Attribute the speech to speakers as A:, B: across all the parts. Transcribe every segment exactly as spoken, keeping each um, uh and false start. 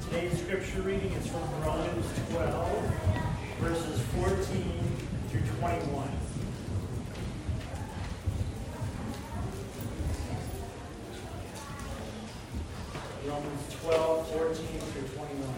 A: Today's scripture reading is from Romans twelve, verses fourteen through twenty-one. Romans twelve, fourteen through twenty-one.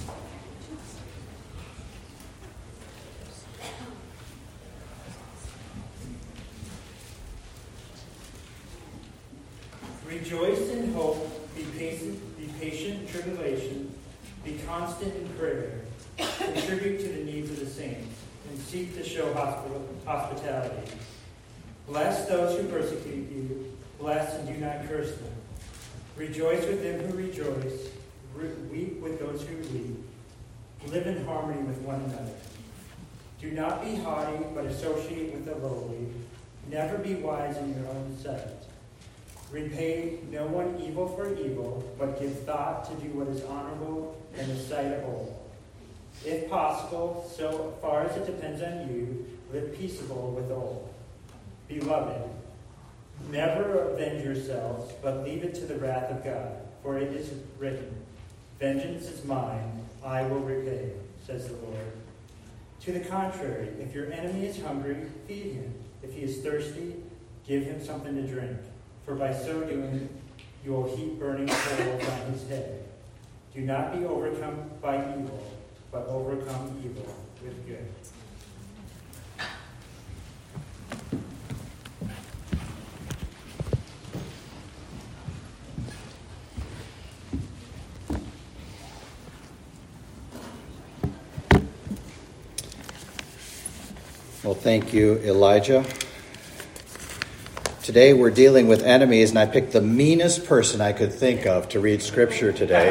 A: Rejoice in hope, be patient, be patient in tribulation, be constant in prayer, contribute to the needs of the saints, and seek to show hospitality. Bless those who persecute you, bless and do not curse them. Rejoice with them who rejoice, weep with those who weep. Live in harmony with one another. Do not be haughty, but associate with the lowly. Never be wise in your own sight. Repay no one evil for evil, but give thought to do what is honorable in the sight of all. If possible, so far as it depends on you, live peaceable with all. Beloved, never avenge yourselves, but leave it to the wrath of God. For it is written, vengeance is mine, I will repay, says the Lord. To the contrary, if your enemy is hungry, feed him. If he is thirsty, give him something to drink. For by so doing, you will heap burning coals on his head. Do not be overcome by evil, but overcome evil with good.
B: Well, thank you, Elijah. Today we're dealing with enemies, and I picked the meanest person I could think of to read scripture today.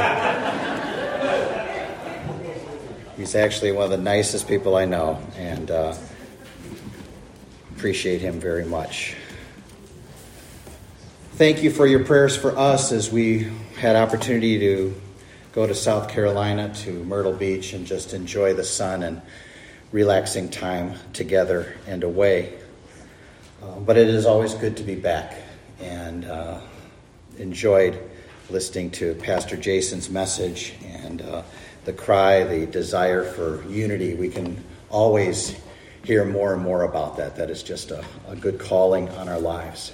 B: He's actually one of the nicest people I know, and uh, appreciate him very much. Thank you for your prayers for us as we had opportunity to go to South Carolina, to Myrtle Beach, and just enjoy the sun and relaxing time together and away. Uh, but it is always good to be back, and uh, enjoyed listening to Pastor Jason's message and uh, the cry, the desire for unity. We can always hear more and more about that. That is just a, a good calling on our lives.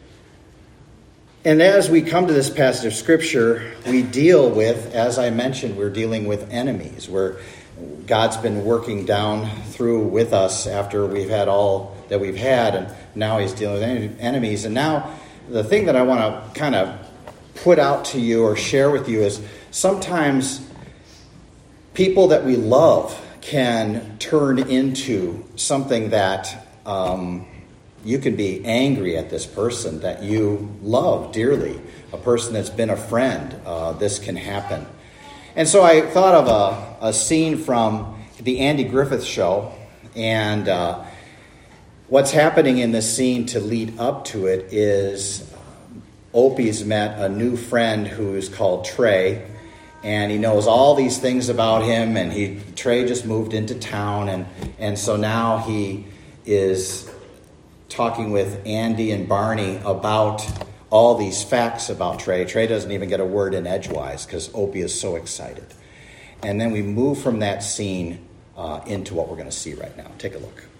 B: And as we come to this passage of Scripture, we deal with, as I mentioned, we're dealing with enemies. We're God's been working down through with us after we've had all that we've had, and now he's dealing with enemies. And now the thing that I want to kind of put out to you or share with you is sometimes people that we love can turn into something that um, you can be angry at this person that you love dearly, a person that's been a friend. Uh, this can happen. And so I thought of a, a scene from the Andy Griffith Show, and uh, what's happening in this scene to lead up to it is Opie's met a new friend who is called Trey, and he knows all these things about him, and he Trey just moved into town, and, and so now he is talking with Andy and Barney about all these facts about Trey. Trey doesn't even get a word in edgewise because Opie is so excited. And then we move from that scene uh, into what we're going to see right now. Take a look.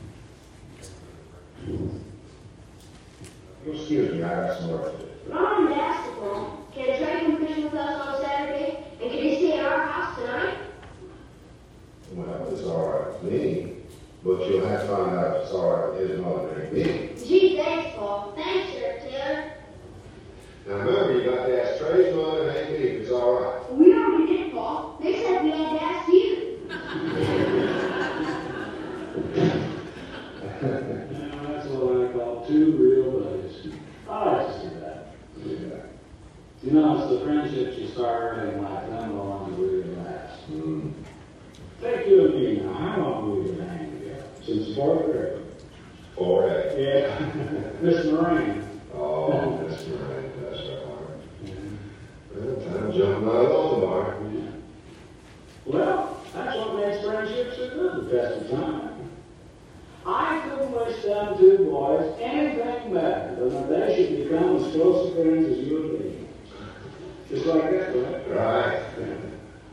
C: Excuse me, I got some work to do.
D: Mom, basketball. Can Trey come fishing with us on Saturday? And can he stay at our house tonight?
C: Well, it's all right with me, but you'll have to find out if it's all right with his mother and me.
D: Gee, thanks, Paul. Thanks, Sir Taylor.
C: Now remember, you got to ask Trey's mother and me if it's all right.
D: We already did, Paul. They said we had to ask you.
E: Now, that's what I call two real buddies. I like to see that.
C: Yeah.
E: You know, it's the friendships you start early in life, them the ones that really last.
C: Mm.
E: Take you and me now. How long have we been hanging together? Since fourth grade.
C: Four A.
E: Yeah. Miss Moran.
C: Oh, Miss Moran, that's right. Well, time to jump out of the bar.
E: Yeah. Well, that's what makes friendships so good, the test of time. I couldn't wish them two boys anything better than that they should become as close friends as you and me. Just like that, right?
C: Right.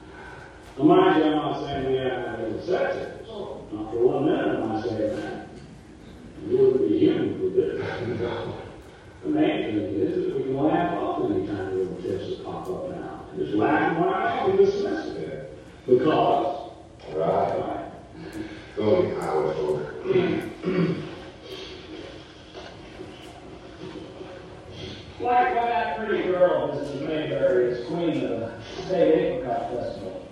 E: not saying we haven't had any sex. Not for one minute am I saying that. You wouldn't be human if we did. The main thing is that we can laugh off any kind of little tips that pop up now. Just laugh them right off and dismiss it. Because.
C: Right.
E: Right.
C: It's only hours over.
E: Like when that pretty girl, Missus Mayberry, is queen of the State Apricot Festival.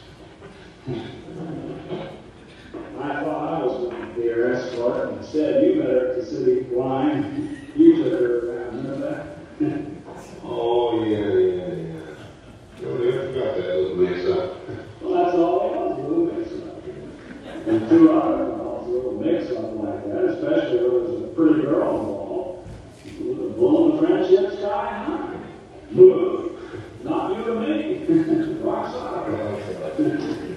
E: I thought I was going to be her escort, and instead you met her at the city line. You took her around, remember that?
C: Oh, yeah, yeah, yeah. No, never forgot that little mix-up.
E: Well, that's all it was, a little mix-up. And two other girls, a little mix-up like that, especially if there was a pretty girl involved. Blowing the friendship sky high. Move. Not you and me. Rock solid.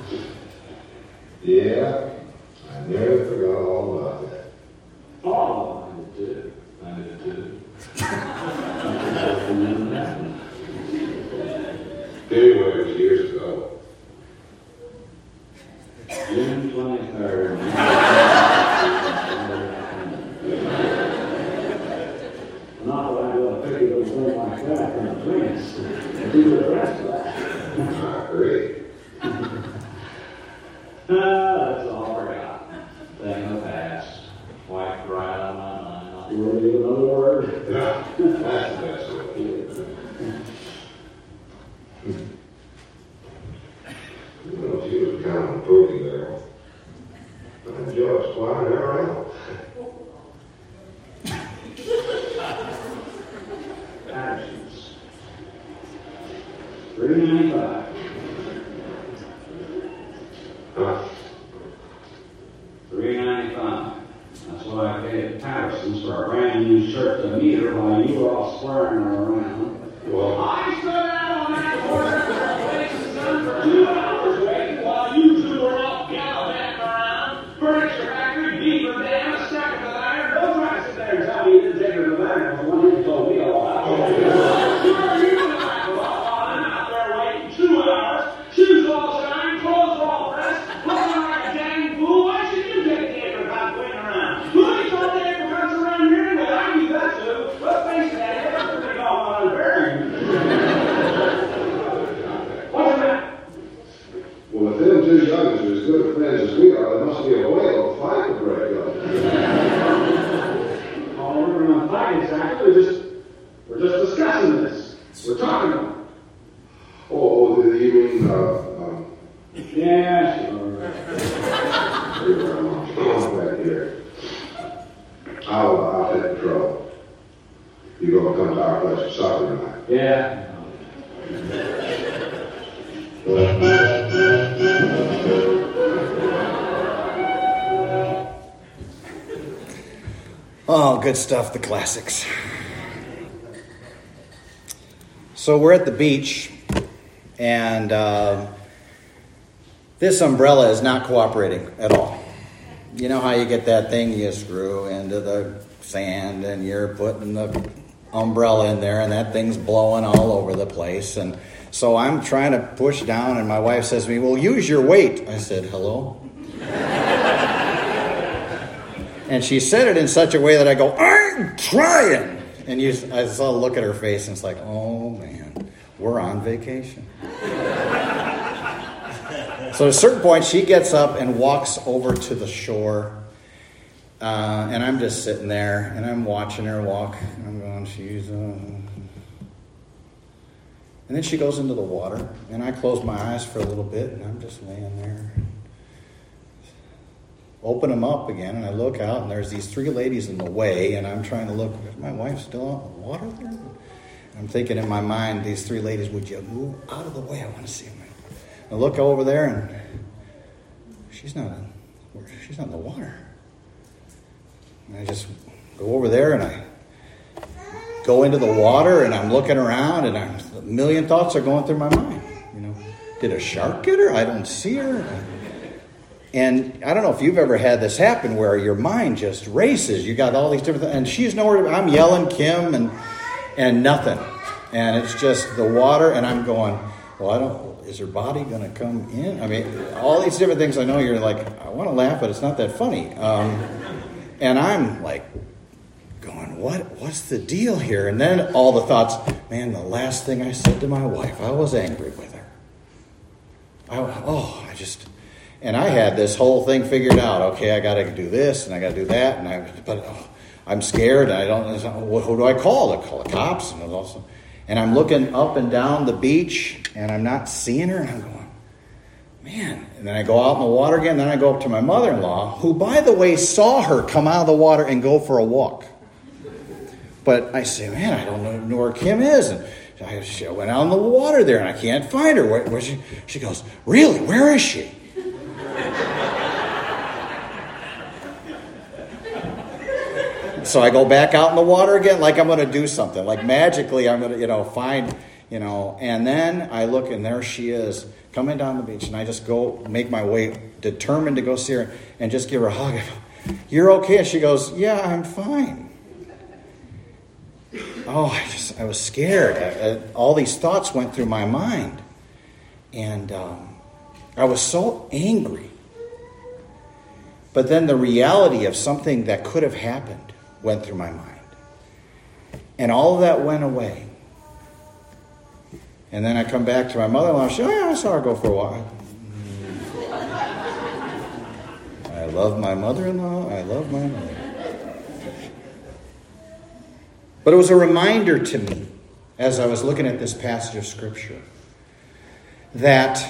C: Yeah, I never forgot all about that.
E: Oh, I did too. I did too.
C: Anyway, it was years ago.
E: June twenty-third. Not that I'm going to pick it up something like that from the prince. Do the rest of that.
C: I agree.
E: Ah, that's all I got. Thing of the past. Wiped right out of my mind. Not really another word.
C: Yeah, that's the best way to do it. You know, she was kind of a pretty girl. I just flying her out.
E: Actions. three ninety-five.
C: Huh?
E: three ninety-five. That's what I paid Patterson's for a brand new shirt to meet her while you were all swearing her around.
C: Well,
E: I stood out on that corner for a place in sun for two hours waiting while you two were all gallivanting around. Furniture factory, beaver dam, a stack of iron. Don't try to sit there and tell me you didn't take her to the bank. Because one you told me all about it. Sure, you were the back of all on out there waiting two hours. Shoes all shiny, clothes all pressed, looking like a dang fool. Why should you take the apricot queen around? Who do you thought the apricots around here anyway? I knew that too. Let's face it, that that's pretty doggone unfair. What's that?
C: well, if them two youngsters are as good friends as we are, there must be a whale of a fight to break up.
E: Oh, we're not fighting exactly. We're just, we're just discussing this. We're talking about it.
C: Oh, oh, you mean, uh, um,
E: Yeah, sure.
C: right here. I'll, uh, I'll take control. You gonna come to our place for supper tonight?
E: Yeah.
B: Oh, good stuff, the classics. So we're at the beach, and uh, this umbrella is not cooperating at all. You know how you get that thing you screw into the sand, and you're putting the umbrella in there, and that thing's blowing all over the place. And so I'm trying to push down, and my wife says to me, well, use your weight. I said, hello? And she said it in such a way that I go, I'm trying. And you, I saw a look at her face, and it's like, oh, man, we're on vacation. So at a certain point, she gets up and walks over to the shore. Uh, and I'm just sitting there, and I'm watching her walk. And I'm going, she's... Uh... And then she goes into the water, and I close my eyes for a little bit, and I'm just laying there. Open them up again, and I look out, and there's these three ladies in the way, and I'm trying to look, is my wife still out in the water there? I'm thinking in my mind, these three ladies, would you move out of the way? I want to see them. I look over there, and she's not in, she's not in the water. And I just go over there, and I go into the water, and I'm looking around, and I'm, a million thoughts are going through my mind. You know, did a shark get her? I don't see her. And I don't know if you've ever had this happen where your mind just races. You got all these different things, and she's nowhere to, I'm yelling Kim and and nothing. And it's just the water, and I'm going, well, I don't, is her body going to come in? I mean, all these different things I know you're like, I want to laugh, but it's not that funny. Um, and I'm like going, what? What's the deal here? And then all the thoughts, man, the last thing I said to my wife, I was angry with her. I, oh, I just, and I had this whole thing figured out. Okay, I got to do this and I got to do that. And I, but oh, I'm scared. I don't, who do I call? I call the cops. And, also, and I'm looking up and down the beach and I'm not seeing her. And I'm going, man. And then I go out in the water again. Then I go up to my mother-in-law, who, by the way, saw her come out of the water and go for a walk. But I say, man, I don't know, know where Kim is. And I, she went out in the water there and I can't find her. Where, where she? She goes, really? Where is she? So I go back out in the water again, like I'm going to do something. Like magically I'm going to, you know, find, you know. And then I look and there she is coming down the beach. And I just go make my way, determined to go see her and just give her a hug. I go, you're okay? And she goes, yeah, I'm fine. Oh, I just, I was scared. I, I, all these thoughts went through my mind. And um, I was so angry. But then the reality of something that could have happened went through my mind. And all of that went away. And then I come back to my mother-in-law. She, oh, yeah, I saw her go for a walk. I love my mother-in-law. I love my mother. But it was a reminder to me, as I was looking at this passage of Scripture, that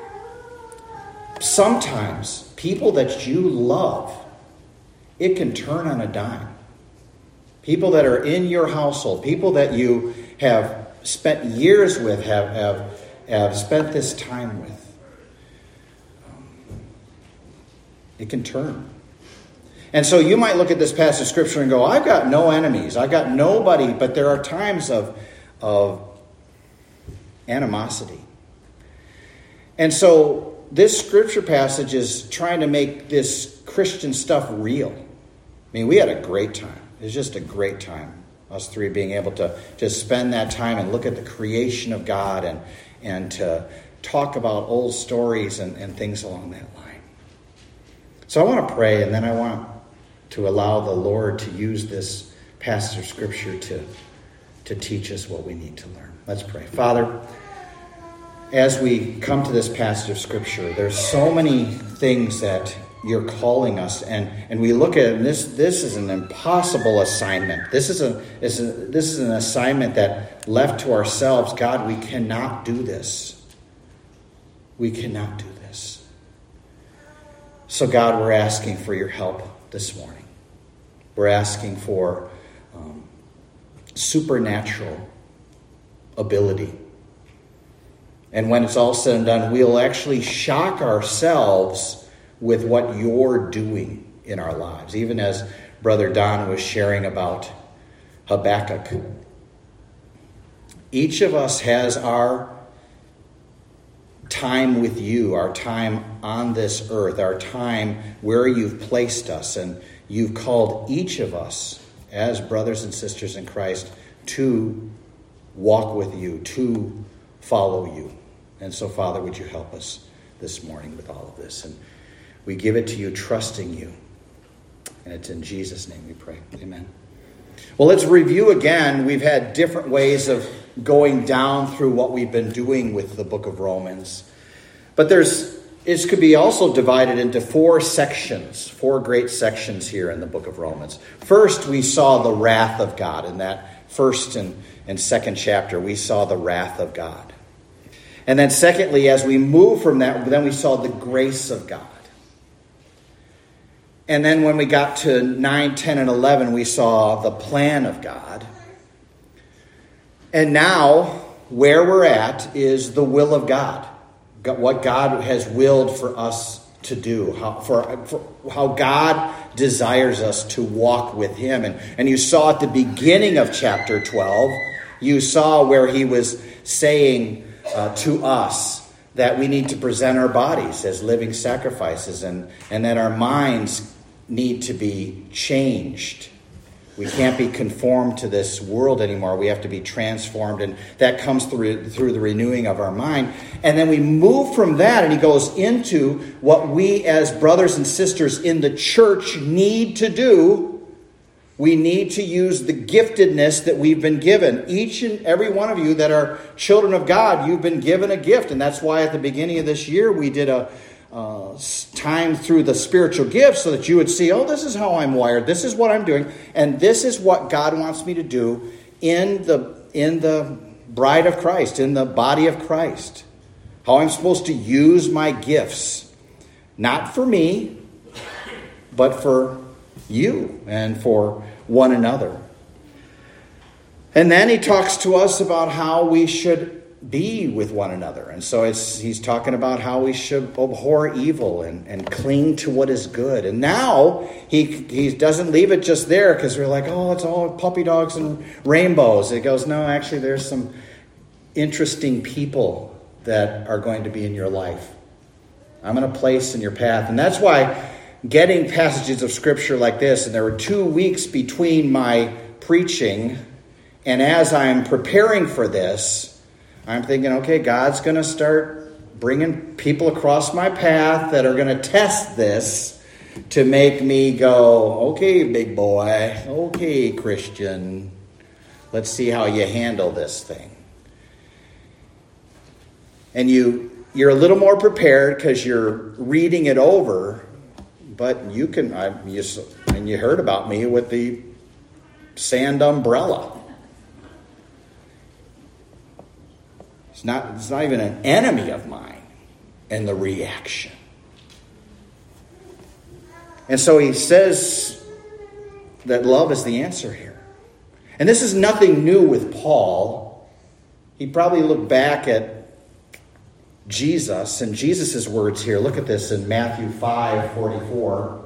B: sometimes people that you love, it can turn on a dime. People that are in your household, people that you have spent years with, have have, have spent this time with. Um, it can turn. And so you might look at this passage of Scripture and go, I've got no enemies. I've got nobody. But there are times of, of animosity. And so this Scripture passage is trying to make this Christian stuff real. I mean, we had a great time. It was just a great time, us three being able to just spend that time and look at the creation of God and, and to talk about old stories and, and things along that line. So I want to pray, and then I want to allow the Lord to use this passage of Scripture to, to teach us what we need to learn. Let's pray. Father, as we come to this passage of Scripture, there's so many things that you're calling us, and, and we look at it, and this this is an impossible assignment. This is a, is a this is an assignment that left to ourselves, God, we cannot do this. We cannot do this. So God, we're asking for your help this morning. We're asking for um, supernatural ability. And when it's all said and done, we'll actually shock ourselves with what you're doing in our lives. Even as Brother Don was sharing about Habakkuk. Each of us has our time with you, our time on this earth, our time where you've placed us. And you've called each of us as brothers and sisters in Christ to walk with you, to follow you. And so, Father, would you help us this morning with all of this? And we give it to you, trusting you. And it's in Jesus' name we pray. Amen. Well, let's review again. We've had different ways of going down through what we've been doing with the book of Romans. But there's it could be also divided into four sections, four great sections here in the book of Romans. First, we saw the wrath of God. In that first and, and second chapter, we saw the wrath of God. And then secondly, as we move from that, then we saw the grace of God. And then when we got to nine, ten, and eleven, we saw the plan of God. And now, where we're at is the will of God. What God has willed for us to do. How, for, for how God desires us to walk with him. And, and you saw at the beginning of chapter twelve, you saw where he was saying uh, to us that we need to present our bodies as living sacrifices, and, and that our minds need to be changed We can't be conformed to this world anymore. We have to be transformed, and that comes through through the renewing of our mind. And then we move from that, and he goes into what we as brothers and sisters in the church need to do. We need to use the giftedness that we've been given. Each and every one of you that are children of God, you've been given a gift. And that's why at the beginning of this year, we did a Uh, time through the spiritual gifts so that you would see, oh, this is how I'm wired. This is what I'm doing. And this is what God wants me to do in the in the bride of Christ, in the body of Christ. How I'm supposed to use my gifts. Not for me, but for you and for one another. And then he talks to us about how we should be with one another. And so it's, he's talking about how we should abhor evil and, and cling to what is good. And now he he doesn't leave it just there because we're like, oh, it's all puppy dogs and rainbows. It goes, no, actually there's some interesting people that are going to be in your life. I'm going to place in your path. And that's why getting passages of Scripture like this, and there were two weeks between my preaching, and as I'm preparing for this, I'm thinking, okay, God's going to start bringing people across my path that are going to test this to make me go, okay, big boy, okay, Christian, let's see how you handle this thing. And you, you're a little more prepared because you're reading it over, but you can, I, you, and you heard about me with the sand umbrella. It's not, it's not even an enemy of mine in the reaction. And so he says that love is the answer here. And this is nothing new with Paul. He probably looked back at Jesus and Jesus' words here. Look at this in Matthew five forty-four.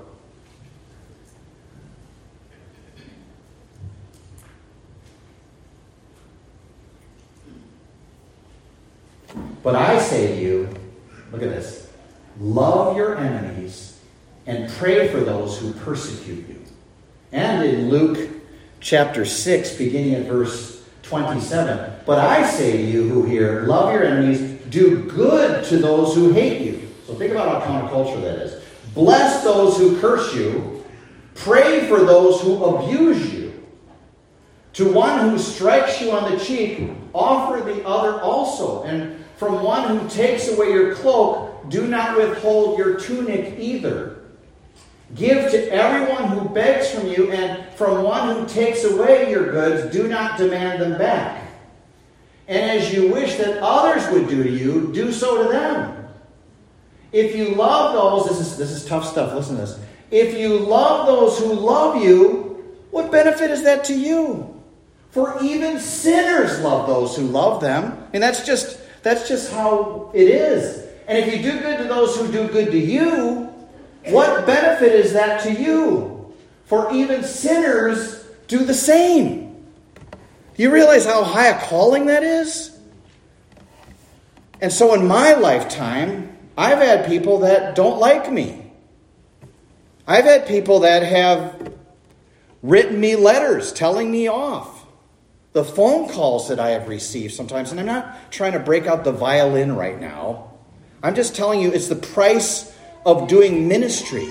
B: But I say to you, look at this, love your enemies and pray for those who persecute you. And in Luke chapter six, beginning at verse twenty-seven, but I say to you who hear, love your enemies, do good to those who hate you. So think about how counterculture that is. Bless those who curse you, pray for those who abuse you. To one who strikes you on the cheek, offer the other also. And from one who takes away your cloak, do not withhold your tunic either. Give to everyone who begs from you, and from one who takes away your goods, do not demand them back. And as you wish that others would do to you, do so to them. If you love those, this is, this is tough stuff, listen to this. If you love those who love you, what benefit is that to you? For even sinners love those who love them. And that's just that's just how it is. And if you do good to those who do good to you, what benefit is that to you? For even sinners do the same. Do you realize how high a calling that is? And so in my lifetime, I've had people that don't like me. I've had people that have written me letters telling me off. The phone calls that I have received sometimes, and I'm not trying to break out the violin right now. I'm just telling you it's the price of doing ministry.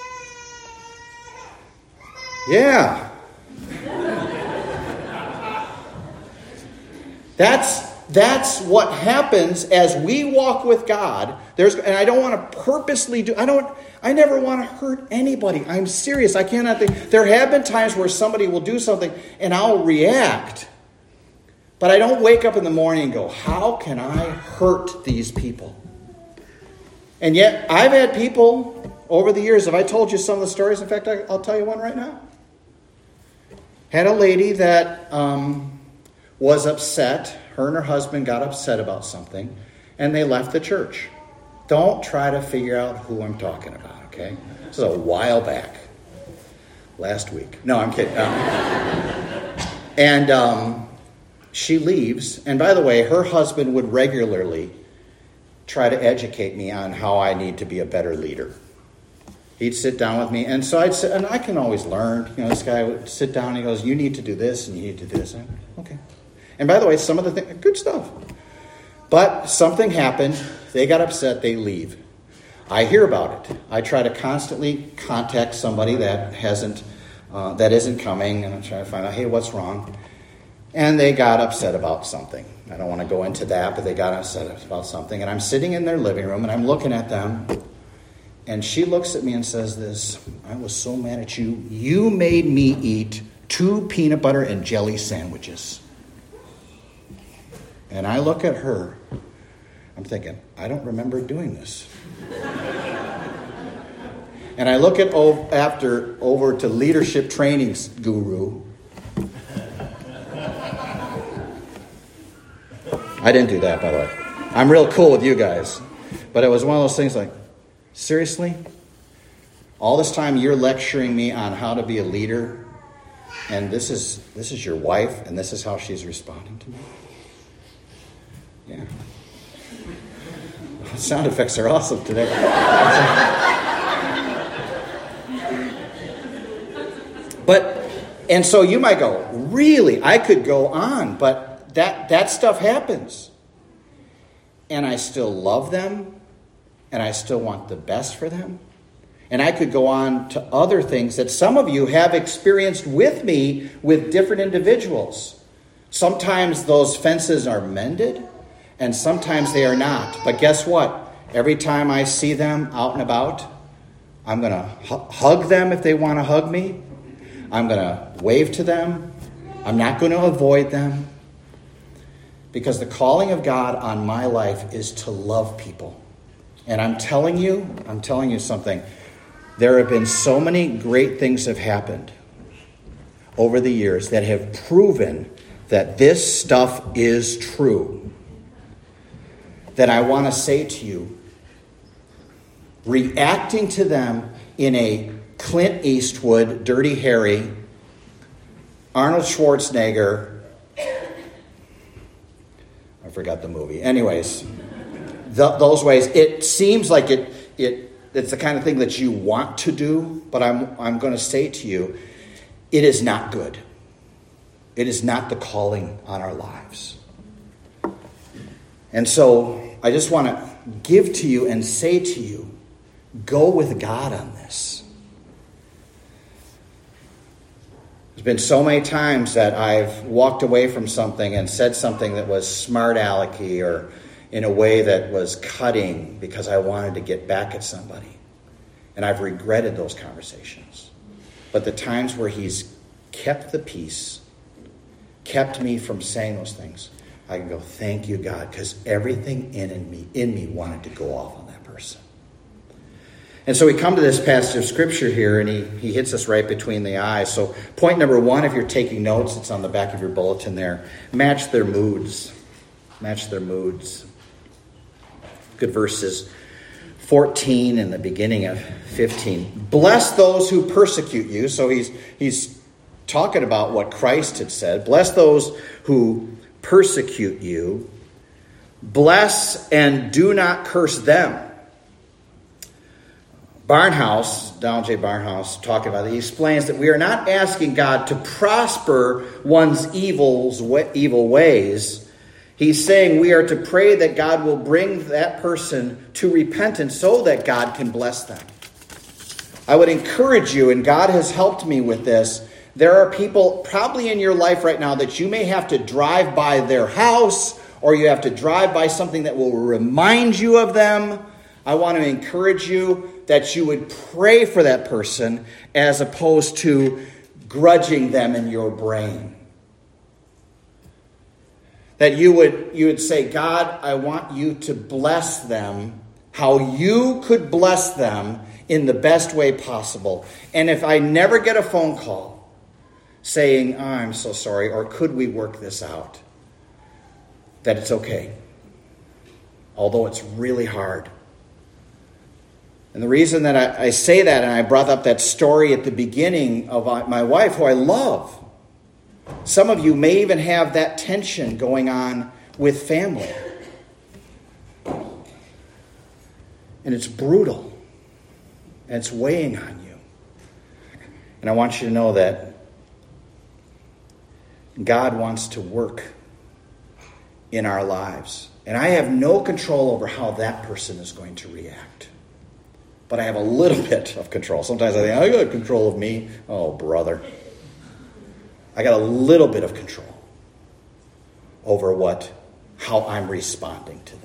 B: Yeah. That's that's what happens as we walk with God. There's and I don't want to purposely do I don't I never want to hurt anybody. I'm serious. I cannot think. There have been times where somebody will do something and I'll react. But I don't wake up in the morning and go, how can I hurt these people? And yet, I've had people over the years, have I told you some of the stories? In fact, I, I'll tell you one right now. Had a lady that um, was upset. Her and her husband got upset about something, and they left the church. Don't try to figure out who I'm talking about, okay? This is a while back. Last week. No, I'm kidding. Um, and um, she leaves. And by the way, her husband would regularly try to educate me on how I need to be a better leader. He'd sit down with me. And so I'd sit, and I can always learn. You know, this guy would sit down and he goes, you need to do this and you need to do this. I'm, okay. And by the way, some of the things, good stuff. But something happened. They got upset. They leave. I hear about it. I try to constantly contact somebody that hasn't, uh, that isn't coming. And I'm trying to find out, hey, what's wrong? And they got upset about something. I don't want to go into that, but they got upset about something. And I'm sitting in their living room, and I'm looking at them. And she looks at me and says this, I was so mad at you. You made me eat two peanut butter and jelly sandwiches. And I look at her. I'm thinking, I don't remember doing this. And I look at after over to leadership training guru. I didn't do that, by the way. I'm real cool with you guys. But it was one of those things like, seriously? All this time you're lecturing me on how to be a leader, and this is this is your wife, and this is how she's responding to me? Yeah. Sound effects are awesome today. But, and so you might go, really? I could go on, but That that stuff happens. And I still love them. And I still want the best for them. And I could go on to other things that some of you have experienced with me with different individuals. Sometimes those fences are mended. And sometimes they are not. But guess what? Every time I see them out and about, I'm going to hu- hug them if they want to hug me. I'm going to wave to them. I'm not going to avoid them. Because the calling of God on my life is to love people. And I'm telling you, I'm telling you something. There have been so many great things have happened over the years that have proven that this stuff is true. That I want to say to you, reacting to them in a Clint Eastwood, Dirty Harry, Arnold Schwarzenegger, I forgot the movie. Anyways, the, those ways, it seems like it it it's the kind of thing that you want to do, but I'm I'm going to say to you, it is not good. It is not the calling on our lives. And so I just want to give to you and say to you, go with God on this. There's been so many times that I've walked away from something and said something that was smart alecky or in a way that was cutting because I wanted to get back at somebody. And I've regretted those conversations. But the times where he's kept the peace, kept me from saying those things, I can go, thank you, God, because everything in, in me in me wanted to go off on that person. And so we come to this passage of Scripture here, and he, he hits us right between the eyes. So point number one, if you're taking notes, it's on the back of your bulletin there. Match their moods. Match their moods. Good verses fourteen and the beginning of fifteen. Bless those who persecute you. So he's he's talking about what Christ had said. Bless those who persecute you. Bless and do not curse them. Barnhouse, Donald J. Barnhouse, talking about it, he explains that we are not asking God to prosper one's evils, evil ways. He's saying we are to pray that God will bring that person to repentance so that God can bless them. I would encourage you, and God has helped me with this, there are people probably in your life right now that you may have to drive by their house, or you have to drive by something that will remind you of them. I want to encourage you that you would pray for that person as opposed to grudging them in your brain. That you would you would say, God, I want you to bless them how you could bless them in the best way possible. And if I never get a phone call saying, oh, I'm so sorry, or could we work this out, that it's okay. Although it's really hard. And the reason that I, I say that, and I brought up that story at the beginning of my wife, who I love. Some of you may even have that tension going on with family. And it's brutal. And it's weighing on you. And I want you to know that God wants to work in our lives. And I have no control over how that person is going to react. But I have a little bit of control. Sometimes I think, I got control of me. Oh, brother. I got a little bit of control over what, how I'm responding to them.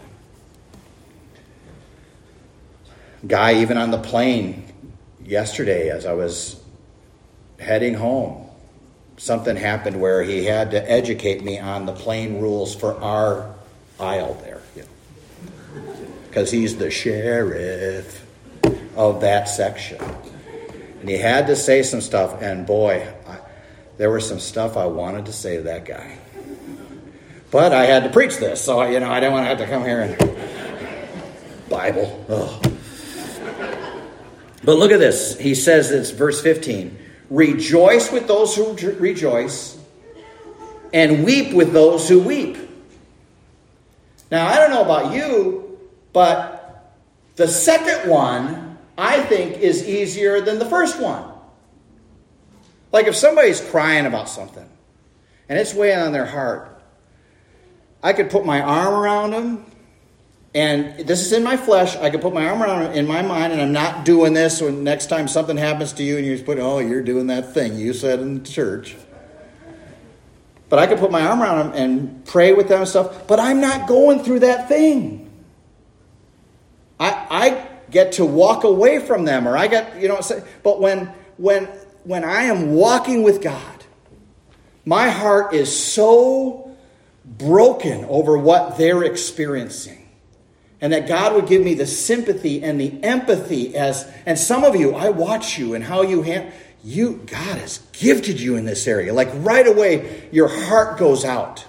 B: Guy, even on the plane yesterday as I was heading home, something happened where he had to educate me on the plane rules for our aisle there. Because you know, he's the sheriff of that section. And he had to say some stuff, and boy, I, there was some stuff I wanted to say to that guy. But I had to preach this, so you know I didn't want to have to come here and Bible. Ugh. But look at this. He says it's verse fifteen. Rejoice with those who rejoice, and weep with those who weep. Now, I don't know about you, but the second one, I think, is easier than the first one. Like if somebody's crying about something, and it's weighing on their heart, I could put my arm around them, and this is in my flesh. I could put my arm around them in my mind, and I'm not doing this when next time something happens to you, and you put, oh, you're doing that thing you said in the church. But I could put my arm around them and pray with them and stuff, but I'm not going through that thing. I I get to walk away from them, or I get, you know, but when when when I am walking with God, my heart is so broken over what they're experiencing. And that God would give me the sympathy and the empathy as, and some of you, I watch you and how you hand, you, God has gifted you in this area. Like right away, your heart goes out.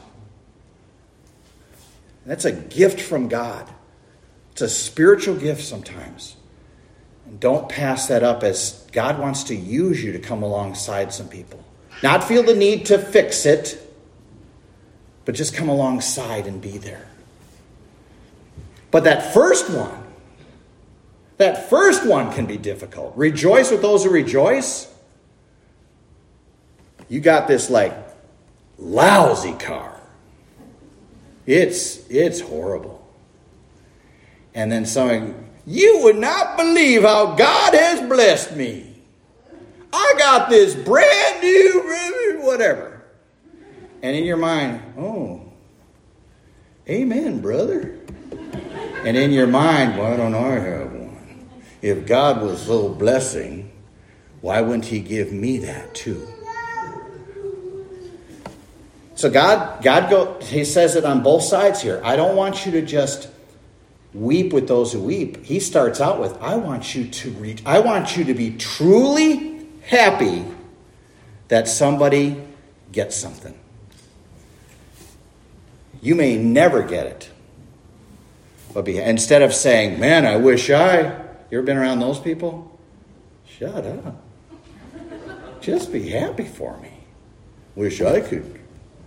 B: That's a gift from God. It's a spiritual gift sometimes. And don't pass that up, as God wants to use you to come alongside some people. Not feel the need to fix it, but just come alongside and be there. But that first one, that first one can be difficult. Rejoice with those who rejoice. You got this like lousy car. It's it's horrible. And then someone, you would not believe how God has blessed me. I got this brand new whatever. And in your mind, oh, amen, brother. And in your mind, why don't I have one? If God was so blessing, why wouldn't he give me that too? So God, God go, he says it on both sides here. I don't want you to just weep with those who weep. He starts out with, I want you to reach, I want you to be truly happy that somebody gets something. You may never get it. But be, instead of saying, man, I wish I, you ever been around those people? Shut up. Just be happy for me. Wish I could.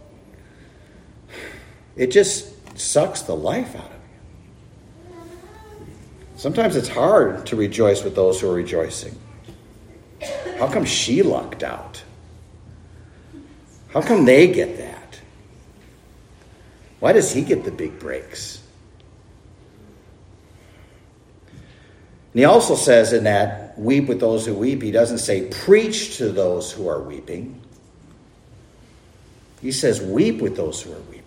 B: It just sucks the life out of you. Sometimes it's hard to rejoice with those who are rejoicing. How come she lucked out? How come they get that? Why does he get the big breaks? And he also says in that, weep with those who weep. He doesn't say preach to those who are weeping. He says weep with those who are weeping.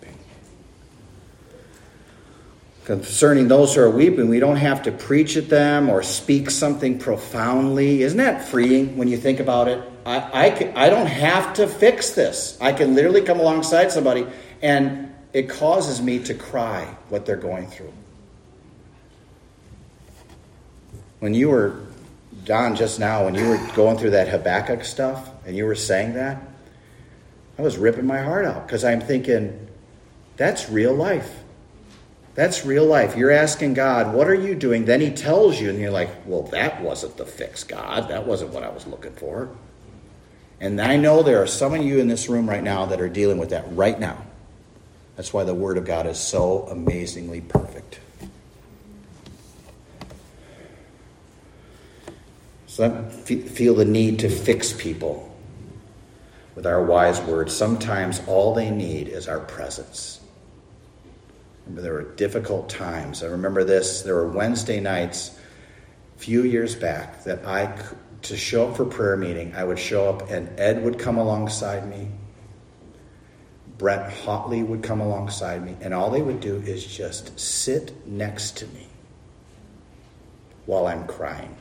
B: Concerning those who are weeping, we don't have to preach at them or speak something profoundly. Isn't that freeing when you think about it? I, I, can, I don't have to fix this. I can literally come alongside somebody and it causes me to cry what they're going through. When you were, Don, just now, when you were going through that Habakkuk stuff and you were saying that, I was ripping my heart out because I'm thinking, that's real life. That's real life. You're asking God, what are you doing? Then he tells you, and you're like, well, that wasn't the fix, God. That wasn't what I was looking for. And I know there are some of you in this room right now that are dealing with that right now. That's why the Word of God is so amazingly perfect. Some feel the need to fix people with our wise words. Sometimes all they need is our presence. Remember, there were difficult times. I remember this. There were Wednesday nights a few years back that I, to show up for prayer meeting, I would show up and Ed would come alongside me. Brett Hotley would come alongside me. And all they would do is just sit next to me while I'm crying.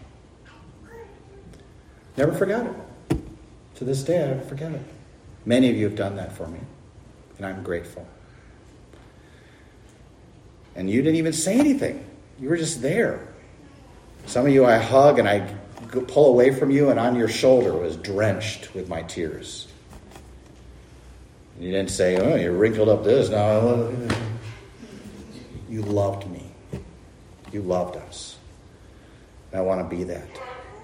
B: Never forgot it. To this day, I never forget it. Many of you have done that for me, and I'm grateful. And you didn't even say anything. You were just there. Some of you I hug, and I pull away from you, and on your shoulder was drenched with my tears. You didn't say, oh, you wrinkled up this. No, you loved me. You loved us. And I want to be that.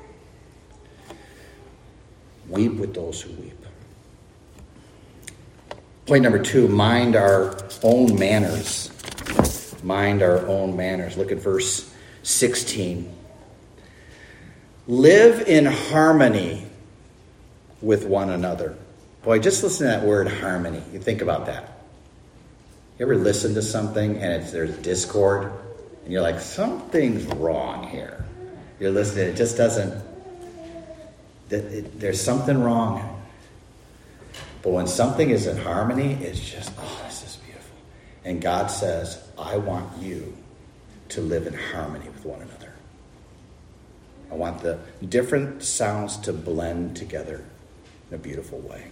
B: Weep with those who weep. Point number two, mind our own manners. Mind our own manners. Look at verse sixteen. Live in harmony with one another. Boy, just listen to that word harmony. You think about that. You ever listen to something and it's, there's discord? And you're like, something's wrong here. You're listening, it just doesn't, it, it, there's something wrong. But when something is in harmony, it's just, oh, this is beautiful. And God says, I want you to live in harmony with one another. I want the different sounds to blend together in a beautiful way.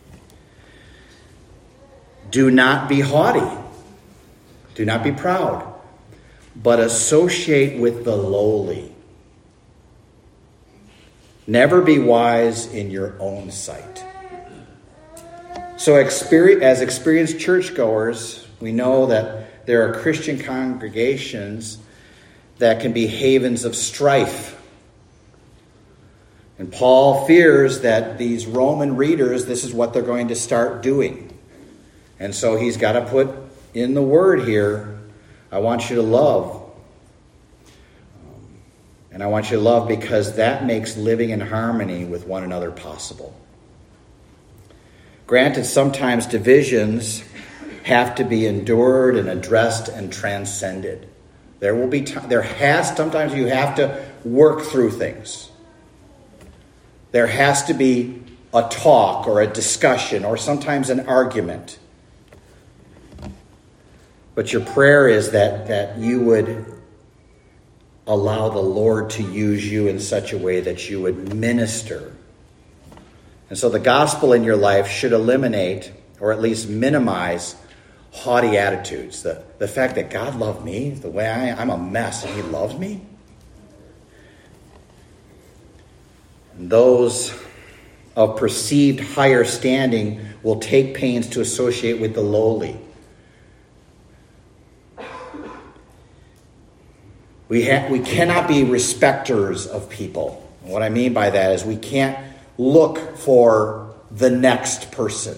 B: Do not be haughty. Do not be proud, but associate with the lowly. Never be wise in your own sight. So as experienced churchgoers, we know that there are Christian congregations that can be havens of strife. And Paul fears that these Roman readers, this is what they're going to start doing. And so he's got to put in the word here, I want you to love. And I want you to love because that makes living in harmony with one another possible. Granted, sometimes divisions have to be endured and addressed and transcended. There will be, t- there has, sometimes you have to work through things. There has to be a talk or a discussion or sometimes an argument. But your prayer is that, that you would allow the Lord to use you in such a way that you would minister. And so the gospel in your life should eliminate, or at least minimize, haughty attitudes. The, the fact that God loved me, the way I, I'm a mess, and he loves me. And those of perceived higher standing will take pains to associate with the lowly. We ha- we cannot be respecters of people. And what I mean by that is we can't look for the next person.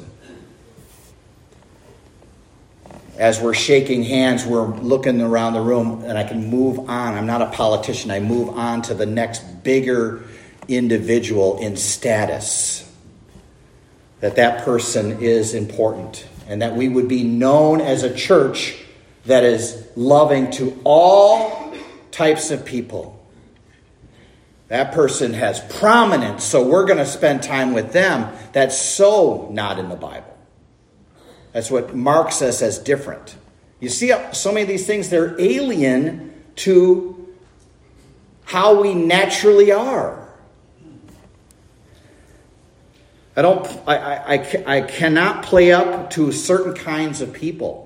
B: As we're shaking hands, we're looking around the room, and I can move on. I'm not a politician. I move on to the next bigger individual in status. That that person is important, and that we would be known as a church that is loving to all types of people. That person has prominence, so we're going to spend time with them. That's so not in the Bible. That's what marks us as different. You see, so many of these things, they're alien to how we naturally are. I don't. I, I, I, I cannot play up to certain kinds of people.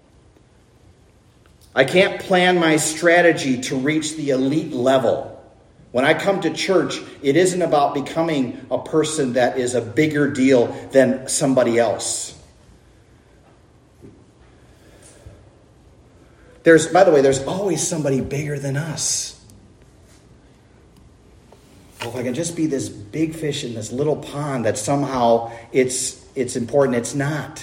B: I can't plan my strategy to reach the elite level. When I come to church, it isn't about becoming a person that is a bigger deal than somebody else. There's, by the way, there's always somebody bigger than us. Well, if I can just be this big fish in this little pond that somehow it's it's important, it's not.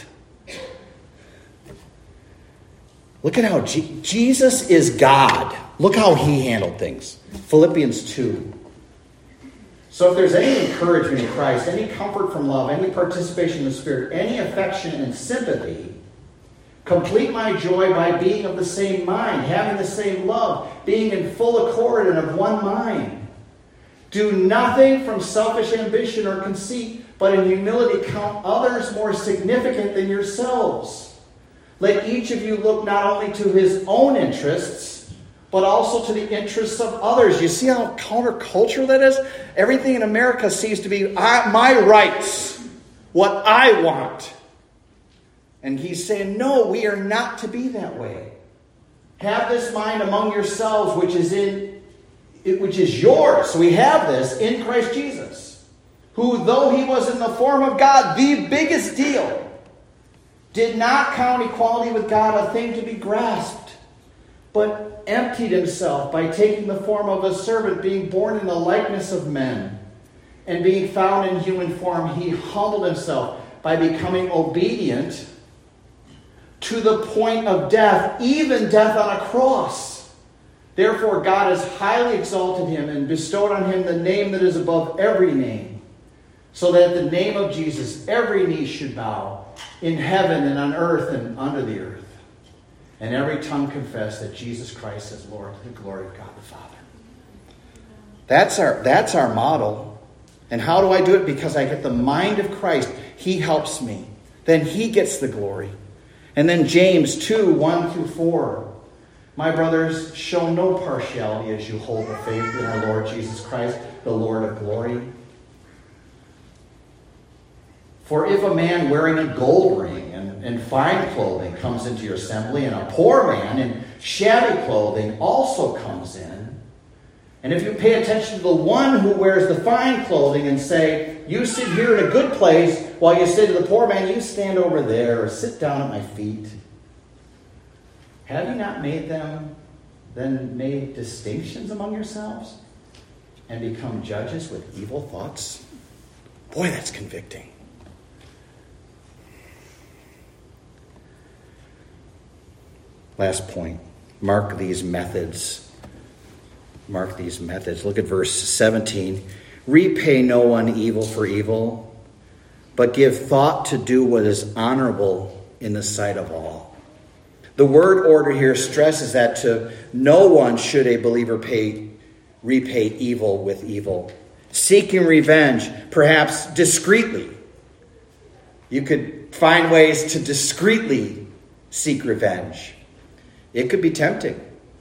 B: Look at how G- Jesus is God. Look how he handled things. Philippians two. So if there's any encouragement in Christ, any comfort from love, any participation in the Spirit, any affection and sympathy, complete my joy by being of the same mind, having the same love, being in full accord and of one mind. Do nothing from selfish ambition or conceit, but in humility count others more significant than yourselves. Let each of you look not only to his own interests, but also to the interests of others. You see how countercultural that is? Everything in America seems to be I, my rights, what I want. And he's saying, no, we are not to be that way. Have this mind among yourselves, which is in, which is yours. So we have this in Christ Jesus, who, though he was in the form of God, the biggest deal, did not count equality with God a thing to be grasped, but emptied himself by taking the form of a servant, being born in the likeness of men. And being found in human form, he humbled himself by becoming obedient to the point of death, even death on a cross. Therefore, God has highly exalted him and bestowed on him the name that is above every name, so that at the name of Jesus every knee should bow, in heaven and on earth and under the earth, and every tongue confess that Jesus Christ is Lord, to the glory of God the Father. That's our, that's our model. And how do I do it? Because I get the mind of Christ. He helps me. Then he gets the glory. And then James two, one through four. My brothers, show no partiality as you hold the faith in our Lord Jesus Christ, the Lord of glory. For if a man wearing a gold ring and, and fine clothing comes into your assembly, and a poor man in shabby clothing also comes in, and if you pay attention to the one who wears the fine clothing and say, you sit here in a good place, while you say to the poor man, you stand over there or sit down at my feet, have you not made them, then made distinctions among yourselves and become judges with evil thoughts? Boy, that's convicting. Last point. Mark these methods. Mark these methods. Look at verse seventeen. Repay no one evil for evil, but give thought to do what is honorable in the sight of all. The word order here stresses that to no one should a believer pay, repay evil with evil. Seeking revenge, perhaps discreetly. You could find ways to discreetly seek revenge. It could be tempting.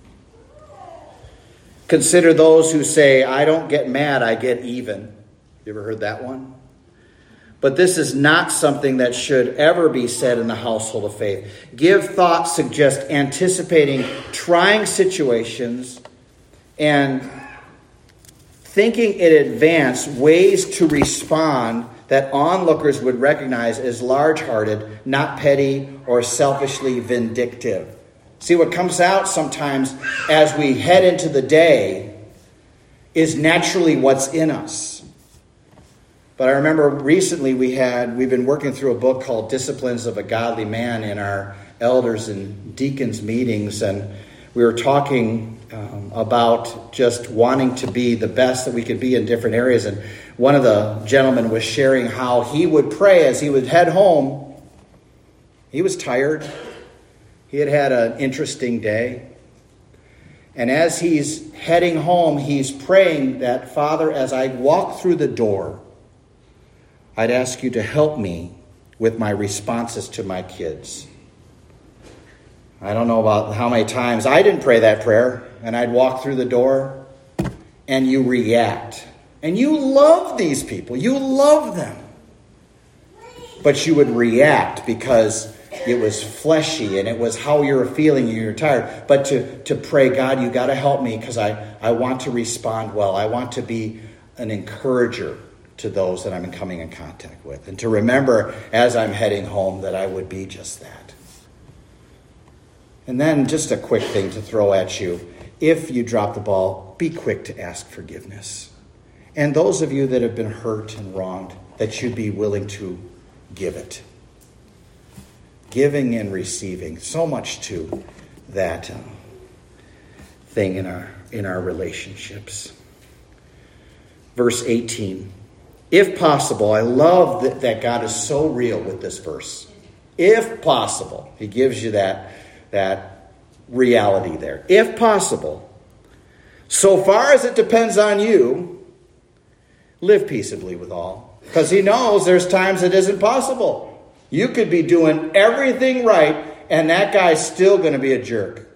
B: Consider those who say, I don't get mad, I get even. You ever heard that one? But this is not something that should ever be said in the household of faith. Give thought suggests anticipating trying situations and thinking in advance ways to respond that onlookers would recognize as large-hearted, not petty or selfishly vindictive. See, what comes out sometimes as we head into the day is naturally what's in us. But I remember recently we had, we've been working through a book called Disciplines of a Godly Man in our elders and deacons meetings. And we were talking um, about just wanting to be the best that we could be in different areas. And one of the gentlemen was sharing how he would pray as he would head home. He was tired. He had had an interesting day. And as he's heading home, he's praying that, Father, as I walk through the door, I'd ask you to help me with my responses to my kids. I don't know about how many times I didn't pray that prayer, and I'd walk through the door, and you react. And you love these people. You love them. But you would react because it was fleshy and it was how you were feeling and you were tired. But to, to pray, God, you got to help me because I, I want to respond well. I want to be an encourager to those that I'm coming in contact with. And to remember as I'm heading home that I would be just that. And then just a quick thing to throw at you. If you drop the ball, be quick to ask forgiveness. And those of you that have been hurt and wronged, that you'd be willing to give it. Giving and receiving, so much to that uh, thing in our in our relationships. Verse eighteen. If possible, I love that, that God is so real with this verse. If possible, he gives you that, that reality there. If possible, so far as it depends on you, live peaceably with all. Because he knows there's times it isn't possible. You could be doing everything right, and that guy's still going to be a jerk.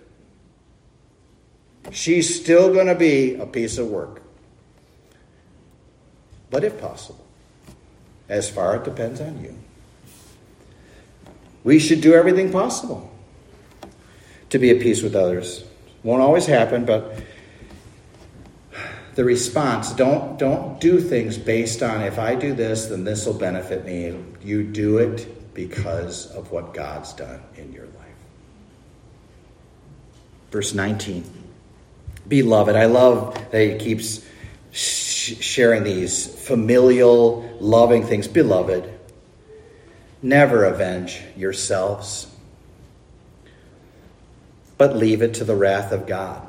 B: She's still going to be a piece of work. But if possible, as far as it depends on you, we should do everything possible to be at peace with others. Won't always happen, but the response, don't, don't do things based on if I do this, then this will benefit me. You do it because of what God's done in your life. Verse nineteen. Beloved, I love that he keeps sharing these familial, loving things. Beloved, never avenge yourselves, but leave it to the wrath of God.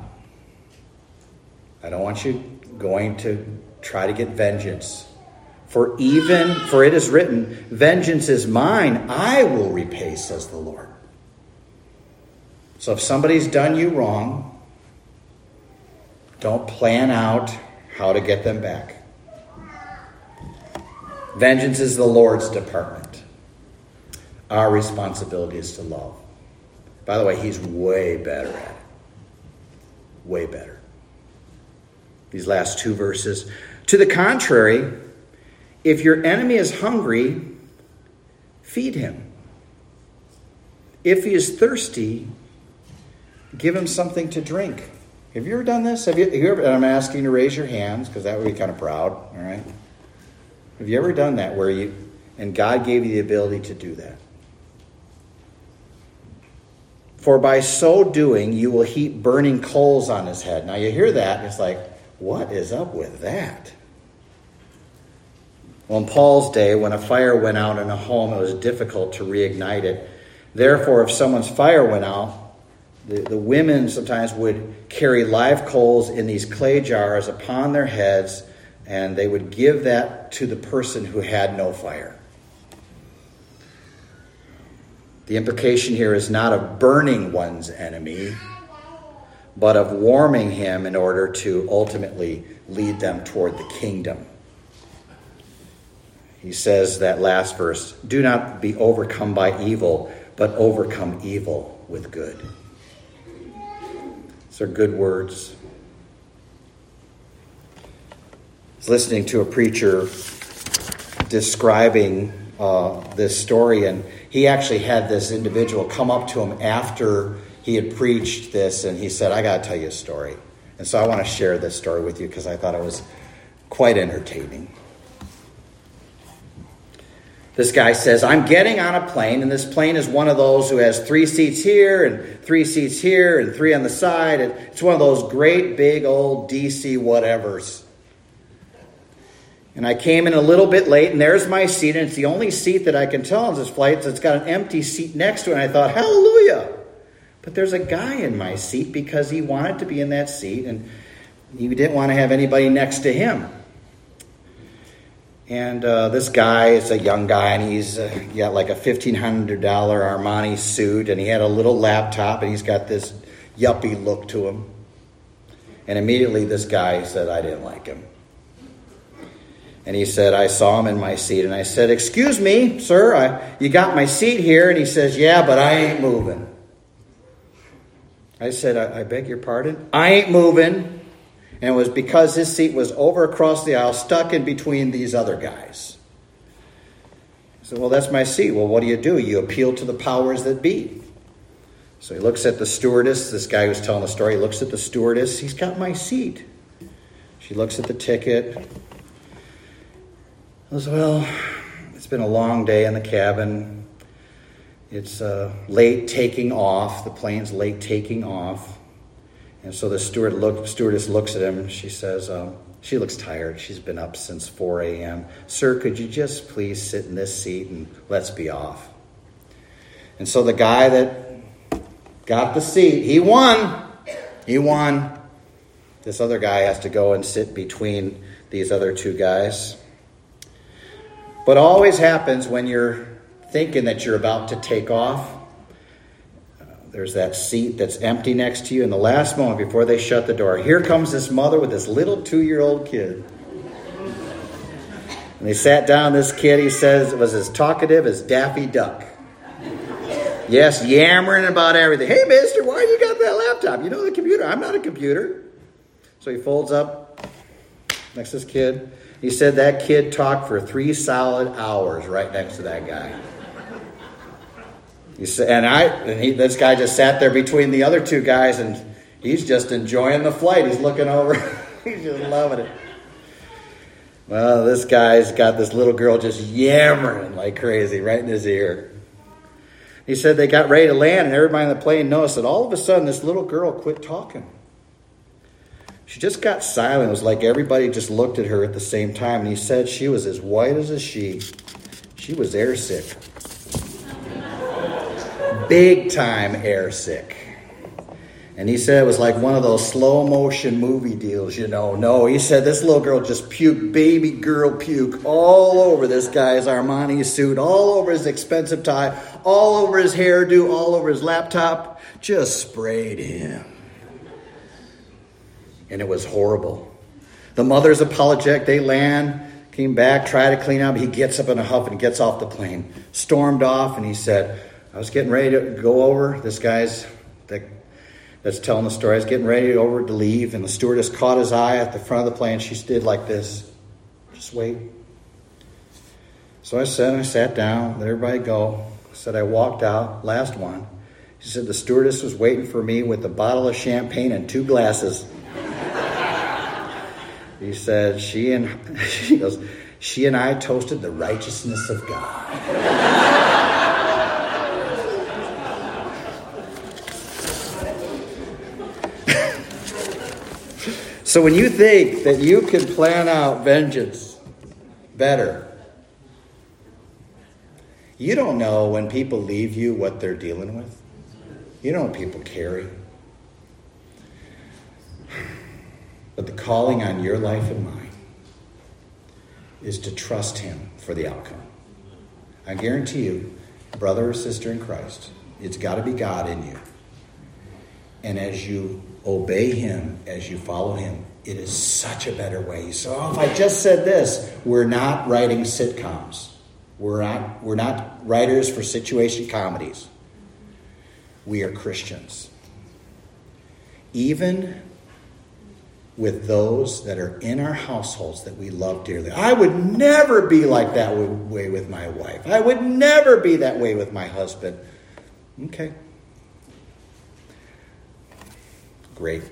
B: I don't want you going to try to get vengeance. For even, for it is written, vengeance is mine, I will repay, says the Lord. So if somebody's done you wrong, don't plan out how to get them back. Vengeance is the Lord's department. Our responsibility is to love. By the way, he's way better at it. Way better. These last two verses. To the contrary, if your enemy is hungry, feed him. If he is thirsty, give him something to drink. Have you ever done this? Have you, have you ever, and I'm asking you to raise your hands because that would be kind of proud, all right? Have you ever done that where you, and God gave you the ability to do that? For by so doing, you will heap burning coals on his head. Now you hear that, and it's like, what is up with that? Well, in Paul's day, when a fire went out in a home, it was difficult to reignite it. Therefore, if someone's fire went out, the, the women sometimes would carry live coals in these clay jars upon their heads, and they would give that to the person who had no fire. The implication here is not of burning one's enemy, but of warming him in order to ultimately lead them toward the kingdom. He says that last verse, do not be overcome by evil, but overcome evil with good. These are good words. I was listening to a preacher describing uh, this story, and he actually had this individual come up to him after he had preached this, and he said, I got to tell you a story. And so I want to share this story with you because I thought it was quite entertaining. This guy says, I'm getting on a plane, and this plane is one of those who has three seats here and three seats here and three on the side. And it's one of those great big old D C whatevers. And I came in a little bit late, and there's my seat, and it's the only seat that I can tell on this flight. So it's got an empty seat next to it, and I thought, hallelujah. But there's a guy in my seat because he wanted to be in that seat, and he didn't want to have anybody next to him. And uh, this guy is a young guy, and he's uh, got like a fifteen hundred dollars Armani suit, and he had a little laptop, and he's got this yuppie look to him. And immediately this guy said, I didn't like him. And he said, I saw him in my seat, and I said, excuse me, sir, I, you got my seat here? And he says, yeah, but I ain't moving. I said, I, I beg your pardon? I ain't moving. And it was because his seat was over across the aisle, stuck in between these other guys. I said, well, that's my seat. Well, what do you do? You appeal to the powers that be. So he looks at the stewardess. This guy who's telling the story, he looks at the stewardess. He's got my seat. She looks at the ticket. I said, well, it's been a long day in the cabin. It's uh, late taking off. The plane's late taking off. And so the steward look, stewardess looks at him. She says, um, she looks tired. She's been up since four a.m. Sir, could you just please sit in this seat and let's be off? And so the guy that got the seat, he won. He won. This other guy has to go and sit between these other two guys. But always happens when you're thinking that you're about to take off. Uh, there's that seat that's empty next to you. In the last moment before they shut the door, here comes this mother with this little two-year-old kid. And they sat down. This kid, he says, was as talkative as Daffy Duck. Yes, yammering about everything. Hey, mister, why you got that laptop? You know the computer. I'm not a computer. So he folds up next to this kid. He said that kid talked for three solid hours right next to that guy. He said, and I, and he, this guy just sat there between the other two guys, and he's just enjoying the flight. He's looking over. He's just loving it. Well, this guy's got this little girl just yammering like crazy right in his ear. He said they got ready to land, and everybody on the plane noticed that all of a sudden this little girl quit talking. She just got silent. It was like everybody just looked at her at the same time. And he said she was as white as a sheet. She was airsick. Big time airsick. And he said it was like one of those slow motion movie deals, you know. No, he said this little girl just puked, baby girl puke, all over this guy's Armani suit, all over his expensive tie, all over his hairdo, all over his laptop. Just sprayed him. And it was horrible. The mother's apologetic. They land, came back, try to clean up. He gets up in a huff and gets off the plane. Stormed off, and he said, I was getting ready to go over. This guy's that, that's telling the story. I was getting ready over to leave, and the stewardess caught his eye at the front of the plane. She did like this. Just wait. So I said, I sat down, let everybody go. I said, I walked out, last one. She said, the stewardess was waiting for me with a bottle of champagne and two glasses. He said, she and she goes, she and I toasted the righteousness of God. So when you think that you can plan out vengeance better, you don't know when people leave you what they're dealing with. You know what people carry. But the calling on your life and mine is to trust him for the outcome. I guarantee you, brother or sister in Christ, it's got to be God in you. And as you obey him, as you follow him, it is such a better way. So oh, if I just said this, we're not writing sitcoms. We're not, we're not writers for situation comedies. We are Christians. Even with those that are in our households that we love dearly. I would never be like that way with my wife. I would never be that way with my husband. Okay. Great.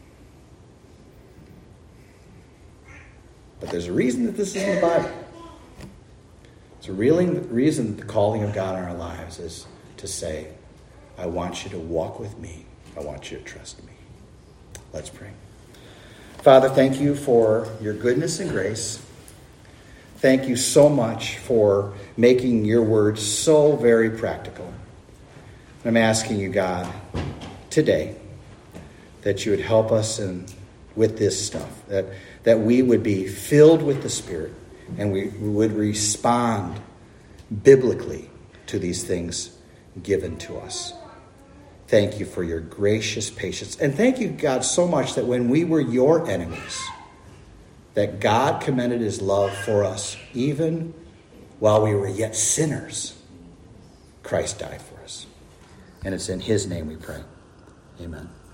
B: But there's a reason that this is in the Bible. It's a really reason that the calling of God in our lives is to say, I want you to walk with me. I want you to trust me. Let's pray. Father, thank you for your goodness and grace. Thank you so much for making your words so very practical. I'm asking you, God, today, that you would help us in, with this stuff, that, that we would be filled with the Spirit and we, we would respond biblically to these things given to us. Thank you for your gracious patience. And thank you, God, so much that when we were your enemies, that God commended his love for us, even while we were yet sinners. Christ died for us. And it's in his name we pray. Amen.